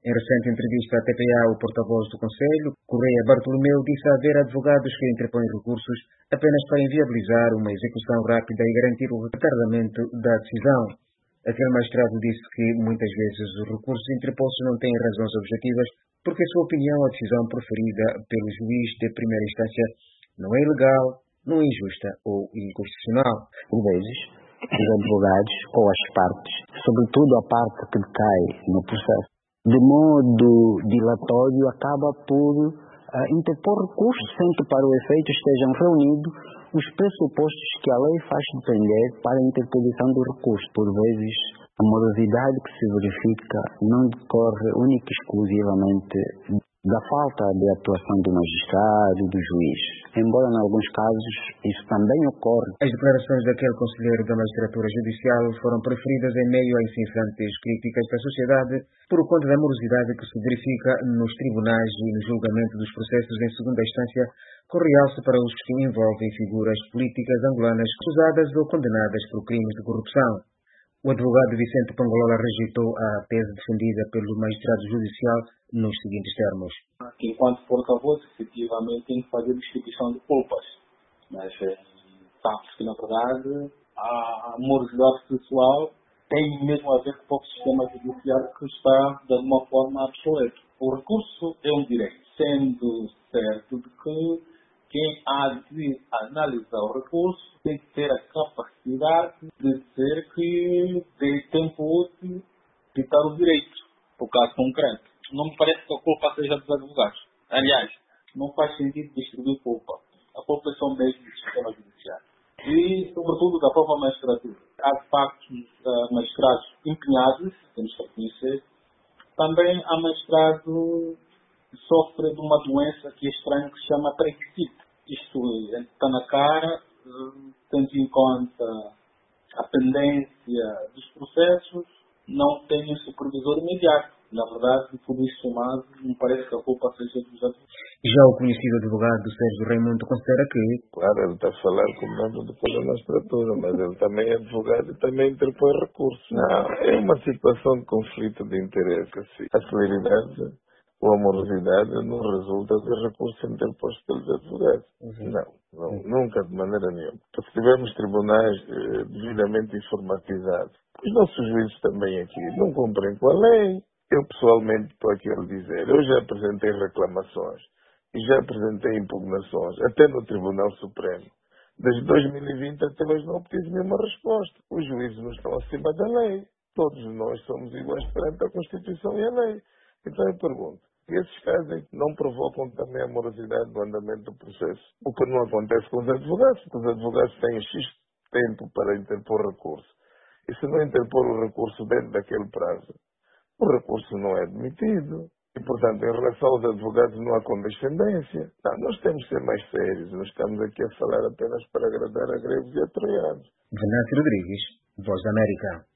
Em recente entrevista à TPA, o porta-voz do Conselho, Correia Bartolomeu, disse haver advogados que interpõem recursos apenas para inviabilizar uma execução rápida e garantir o retardamento da decisão. Aquele magistrado disse que muitas vezes os recursos interpostos não têm razões objetivas porque, em sua opinião, a decisão proferida pelo juiz de primeira instância não é ilegal, não é injusta ou inconstitucional. Por vezes, os advogados ou as partes, sobretudo a parte que decai no processo, de modo dilatório, acaba por interpor recursos sem que para o efeito estejam reunidos os pressupostos que a lei faz depender para a interposição do recurso. Por vezes, a morosidade que se verifica não decorre única e exclusivamente da falta de atuação do magistrado e do juiz, embora em alguns casos isso também ocorre. As declarações daquele conselheiro da magistratura judicial foram preferidas em meio a incessantes críticas da sociedade por conta da morosidade que se verifica nos tribunais e no julgamento dos processos em segunda instância, com realce para os que envolvem figuras políticas angolanas acusadas ou condenadas por crimes de corrupção. O advogado Vicente Pangolola rejeitou a tese defendida pelo magistrado judicial nos seguintes termos. Enquanto porta-voz, efetivamente, tem que fazer distribuição de culpas. Mas sabes que, na verdade, a morosidade pessoal tem mesmo a ver com o sistema judiciário que está, de alguma forma, obsoleto. O recurso é um direito, sendo certo de que quem há de analisar o recurso tem que ter a capacidade de dizer que tem tempo útil de dar o direito, por caso concreto. Não me parece que a culpa seja dos advogados. Aliás, não faz sentido distribuir culpa. A culpa são mesmo do sistema judiciário. E, sobretudo, da própria magistratura. Há, de facto, magistrados empenhados, temos que reconhecer. Também há magistrado que sofre de uma doença que é estranha, que se chama prexite. Isto é, está na cara, tendo em conta a pendência dos processos, não tem um supervisor imediato. Na verdade, tudo isso somado, me parece que a culpa seja dos advogados. Já o conhecido advogado Sérgio Raimundo considera que... Claro, ele está a falar como membro do Poder da Magistratura, mas ele também é advogado e também interpõe recursos. Não, é uma situação de conflito de interesse. Assim. A celeridade ou a morosidade não resulta de recursos interpostos pelos advogados. Não, nunca, de maneira nenhuma. Se tivermos tribunais devidamente informatizados, os nossos juízes também aqui não cumprem com a lei. Eu, pessoalmente, estou aqui a lhe dizer, eu já apresentei reclamações e já apresentei impugnações, até no Tribunal Supremo. Desde 2020 até hoje não obtive nenhuma resposta. Os juízes não estão acima da lei. Todos nós somos iguais perante a Constituição e a lei. Então eu pergunto, esses casos não provocam também a morosidade do andamento do processo? O que não acontece com os advogados, porque os advogados têm X tempo para interpor recurso. E se não interpor o recurso dentro daquele prazo, o recurso não é admitido. E, portanto, em relação aos advogados não há condescendência. Não, nós temos que ser mais sérios. Não estamos aqui a falar apenas para agradar a gregos e a troianos. Venâncio Rodrigues, Voz da América.